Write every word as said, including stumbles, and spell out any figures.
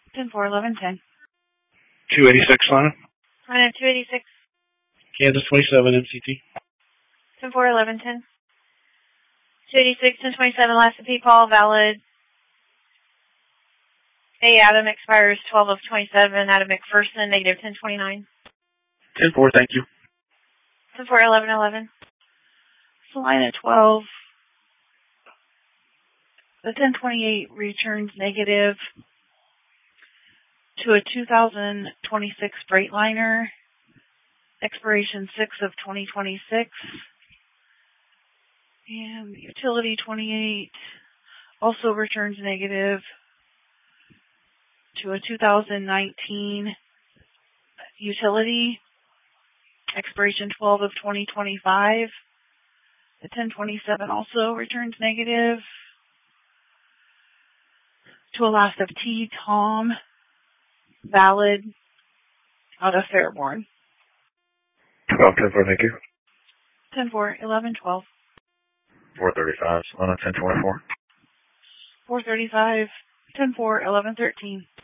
ten four, eleven ten. two eighty-six, Lana. Lana two eighty-six. Kansas twenty-seven, M C T. ten four, eleven ten. two eighty-six, ten twenty-seven, last repeat call, valid. A, Adam expires twelve of twenty-seven. Adam McPherson, negative ten twenty-nine. ten four, thank you. ten four, eleven eleven. Salina twelve. The ten twenty-eight returns negative to a two thousand twenty-six Freightliner, expiration six of twenty twenty-six. And utility twenty-eight also returns negative to a two thousand nineteen utility, expiration twelve of twenty twenty-five. The ten twenty-seven also returns negative to a last of T. Tom, valid, out of Fairborn. twelve, ten four, thank you. ten four, eleven twelve. four thirty-five, Lana ten twenty-four. four thirty-five, ten four, eleven thirteen.